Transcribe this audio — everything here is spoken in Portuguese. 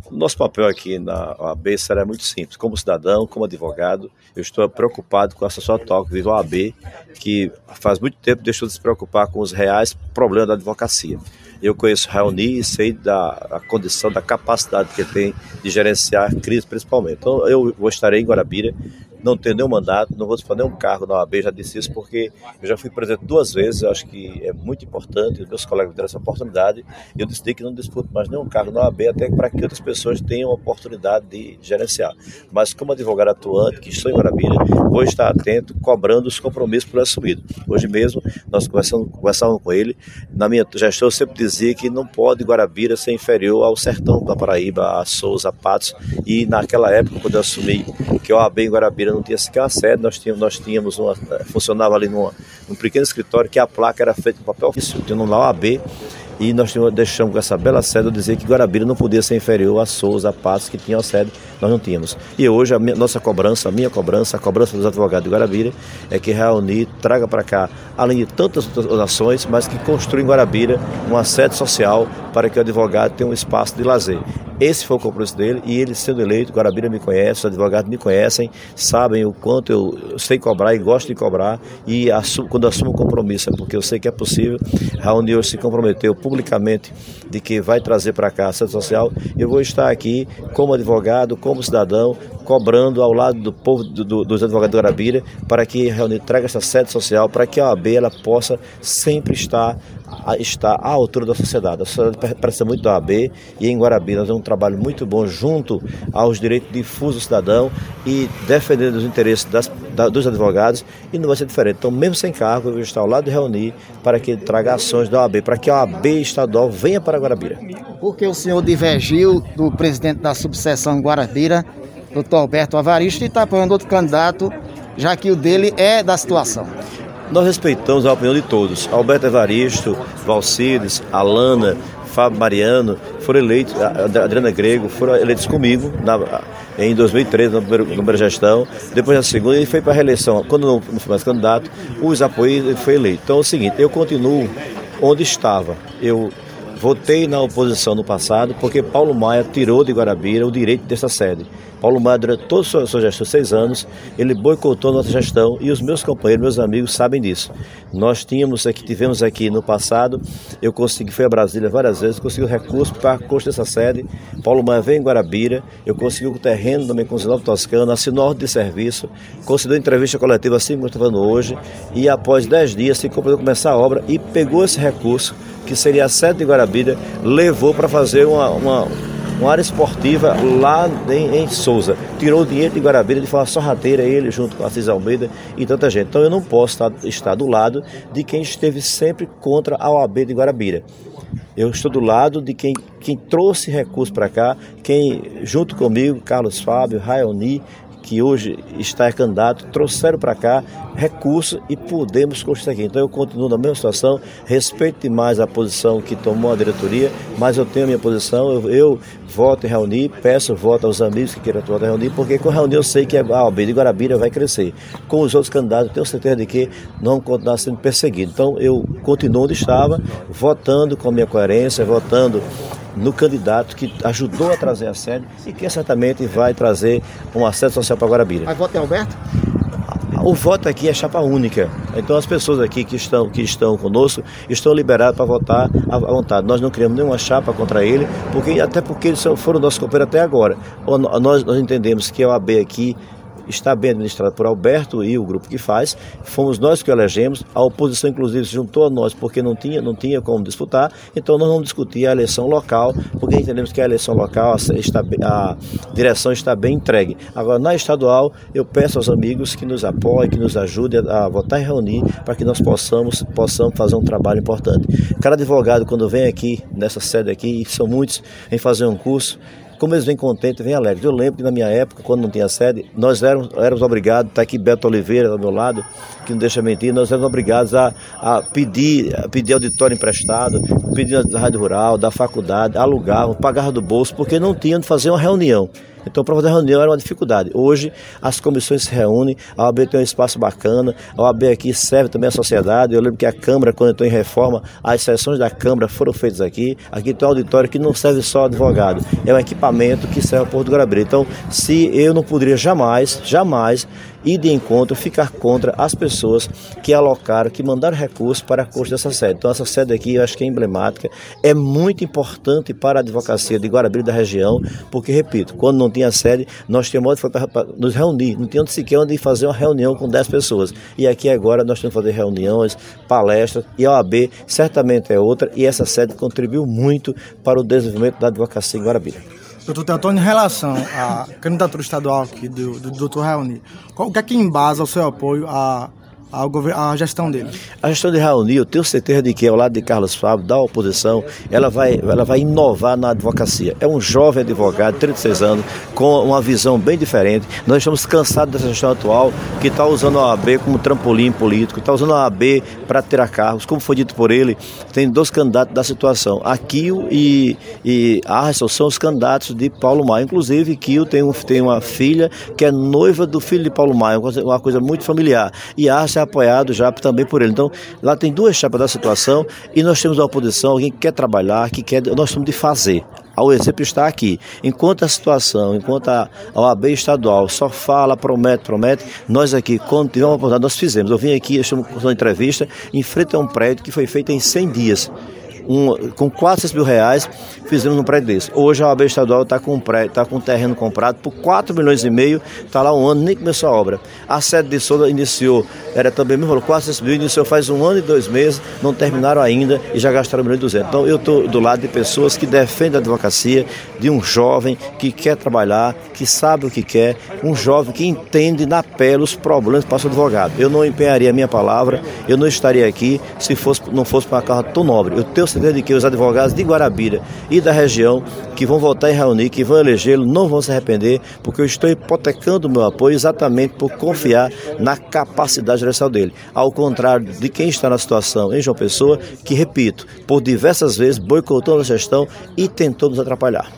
Nosso papel aqui na OAB será muito simples. Como cidadão, como advogado, eu estou preocupado com a situação atual que vive a OAB, que faz muito tempo deixou de se preocupar com os reais problemas da advocacia. Eu conheço Raoni e sei da condição, da capacidade que ele tem de gerenciar crise principalmente. Então eu estarei em Guarabira, não tenho nenhum mandato, não vou disputar nenhum cargo na OAB, já disse isso porque eu já fui presidente 2 vezes, eu acho que é muito importante, os meus colegas me deram essa oportunidade, e eu decidi que não disputo mais nenhum cargo na OAB, até para que outras pessoas tenham a oportunidade de gerenciar. Mas como advogado atuante, que estou em Guarabira, vou estar atento, cobrando os compromissos por assumido. Hoje mesmo, nós conversamos com ele, na minha gestão eu sempre dizia que não pode Guarabira ser inferior ao sertão da Paraíba, a Souza, a Patos, e naquela época, quando eu assumi que a OAB em Guarabira não tinha sequer a sede, nós tínhamos funcionava ali num pequeno escritório que a placa era feita com papel ofício, tinha lá a OAB, e nós deixamos com essa bela sede eu dizer que Guarabira não podia ser inferior a Souza, a Passos, que tinham a sede, nós não tínhamos. E hoje a nossa cobrança, a cobrança dos advogados de Guarabira é que Raoni traga para cá, além de tantas outras ações, mas que construa em Guarabira uma sede social para que o advogado tenha um espaço de lazer. Esse foi o compromisso dele, e ele sendo eleito, Guarabira me conhece, os advogados me conhecem, sabem o quanto eu sei cobrar e gosto de cobrar, e quando assumo o compromisso é porque eu sei que é possível. Raoni hoje se comprometeu publicamente de que vai trazer para cá a sede social. Eu vou estar aqui como advogado, como cidadão, cobrando ao lado do povo dos advogados de Guarabira, para que Raoni traga essa sede social, para que a OAB ela possa sempre estar à altura da sociedade. A sociedade precisa muito da OAB, e em Guarabira nós temos um trabalho muito bom junto aos direitos difusos do cidadão e defendendo os interesses dos advogados, e não vai ser diferente. Então, mesmo sem cargo, eu vou estar ao lado de Raoni para que ele traga ações da OAB, para que a OAB estadual venha para Guarabira. Por que o senhor divergiu do presidente da subseção Guarabira, Dr. Alberto Evaristo, e está apoiando outro candidato, já que o dele é da situação? Nós respeitamos a opinião de todos. Alberto Evaristo, Valcides, Alana, Fábio Mariano foram eleitos, Adriana Grego, foram eleitos comigo em 2013, na primeira gestão. Depois na segunda ele foi para a reeleição. Quando não foi mais candidato, os apoios ele foi eleito. Então é o seguinte, eu continuo onde estava. Eu votei na oposição no passado porque Paulo Maia tirou de Guarabira o direito dessa sede. Paulo Maia, durante toda a sua gestão, 6 anos, ele boicotou a nossa gestão, e os meus companheiros, meus amigos sabem disso. Nós tivemos aqui no passado, fui a Brasília várias vezes, consegui recurso para a construir essa sede. Paulo Maia veio em Guarabira, eu consegui o terreno também com o Zinaldo Toscano, assinou ordem de serviço, concedeu entrevista coletiva assim como eu estou falando hoje, e após 10 dias se comprometeu a começar a obra e pegou esse recurso, que seria a sede de Guarabira, levou para fazer uma área esportiva lá em Souza. Tirou o dinheiro de Guarabira de forma sorrateira, ele junto com Assis Almeida e tanta gente. Então eu não posso estar do lado de quem esteve sempre contra a OAB de Guarabira. Eu estou do lado de quem trouxe recursos para cá, quem junto comigo, Carlos Fábio, Raoni, que hoje está candidato, trouxeram para cá recursos e podemos construir aqui. Então eu continuo na mesma situação, respeito demais a posição que tomou a diretoria, mas eu tenho a minha posição, eu voto em Raoni, peço voto aos amigos que queiram votar em Raoni, porque com Raoni eu sei que a OAB de Guarabira vai crescer. Com os outros candidatos eu tenho certeza de que não vão continuar sendo perseguidos. Então eu continuo onde estava, votando com a minha coerência, votando no candidato que ajudou a trazer a sede e que certamente vai trazer uma sede social para Guarabira. Mas voto é Alberto? O voto aqui é chapa única. Então as pessoas aqui que estão conosco estão liberadas para votar à vontade. Nós não criamos nenhuma chapa contra ele, até porque eles foram nossos companheiros até agora. Nós entendemos que a OAB aqui está bem administrado por Alberto e o grupo que faz. Fomos nós que o elegemos. A oposição, inclusive, se juntou a nós porque não tinha como disputar. Então, nós vamos discutir a eleição local, porque entendemos que a eleição local, a direção está bem entregue. Agora, na estadual, eu peço aos amigos que nos apoiem, que nos ajudem a votar e reunir para que nós possamos fazer um trabalho importante. Cada advogado, quando vem aqui, nessa sede aqui, e são muitos, vem fazer um curso, como eles vêm contentes, vêm alegres. Eu lembro que na minha época, quando não tinha sede, nós éramos obrigados, está aqui Beto Oliveira ao meu lado, que não deixa mentir, nós éramos obrigados a pedir auditório emprestado, pedir da Rádio Rural, da faculdade, alugavam, pagavam do bolso, porque não tinham de fazer uma reunião. Então, para fazer reunião era uma dificuldade. Hoje, as comissões se reúnem, a OAB tem um espaço bacana, a OAB aqui serve também à sociedade. Eu lembro que a Câmara, quando entrou em reforma, as sessões da Câmara foram feitas aqui. Aqui tem um auditório que não serve só advogado, é um equipamento que serve ao Porto do Guarabira. Então, se eu não poderia jamais ir de encontro, ficar contra as pessoas que alocaram, que mandaram recursos para a construção dessa sede. Então, essa sede aqui eu acho que é emblemática, é muito importante para a advocacia de Guarabira e da região, porque, repito, quando não tinha sede, nós tínhamos para nos reunir, não tínhamos sequer onde fazer uma reunião com 10 pessoas. E aqui agora nós temos que fazer reuniões, palestras, e a OAB certamente é outra, e essa sede contribuiu muito para o desenvolvimento da advocacia em Guarabira. Doutor Teotônio, em relação à candidatura estadual aqui do doutor Raoni, o que é que embasa o seu apoio à gestão dele? A gestão de Raoni, eu tenho certeza de que ao lado de Carlos Fábio, da oposição, ela vai inovar na advocacia. É um jovem advogado, 36 anos, com uma visão bem diferente. Nós estamos cansados dessa gestão atual, que está usando a OAB como trampolim político, está usando a OAB para tirar cargos. Como foi dito por ele, tem 2 candidatos da situação. A Kio e Arson são os candidatos de Paulo Maia. Inclusive, Kio tem uma filha que é noiva do filho de Paulo Maia, uma coisa muito familiar. E Arson é apoiado já também por ele. Então, lá tem 2 chapas da situação e nós temos a oposição, alguém que quer trabalhar, nós temos de fazer. O exemplo está aqui. Enquanto a situação, enquanto a OAB estadual só fala, promete, nós aqui, quando tivemos uma oportunidade, nós fizemos. Eu vim aqui, eu estou com uma entrevista, em frente a um prédio que foi feito em 100 dias. Com 400 mil reais, fizemos um prédio desse. Hoje a OAB estadual está com um terreno comprado por 4 milhões e meio, está lá 1 ano, nem começou a obra. A sede de Souza iniciou, era também mesmo, 400 mil, iniciou faz 1 ano e 2 meses, não terminaram ainda e já gastaram 1 milhão e 200. Então eu estou do lado de pessoas que defendem a advocacia, de um jovem que quer trabalhar, que sabe o que quer, um jovem que entende na pele os problemas que passa o advogado. Eu não empenharia a minha palavra, eu não estaria aqui se não fosse para uma causa tão nobre. Eu tenho certeza de que os advogados de Guarabira e da região que vão votar em Raoni, que vão elegê-lo, não vão se arrepender, porque eu estou hipotecando o meu apoio exatamente por confiar na capacidade gerencial dele. Ao contrário de quem está na situação em João Pessoa, que, repito, por diversas vezes boicotou a gestão e tentou nos atrapalhar.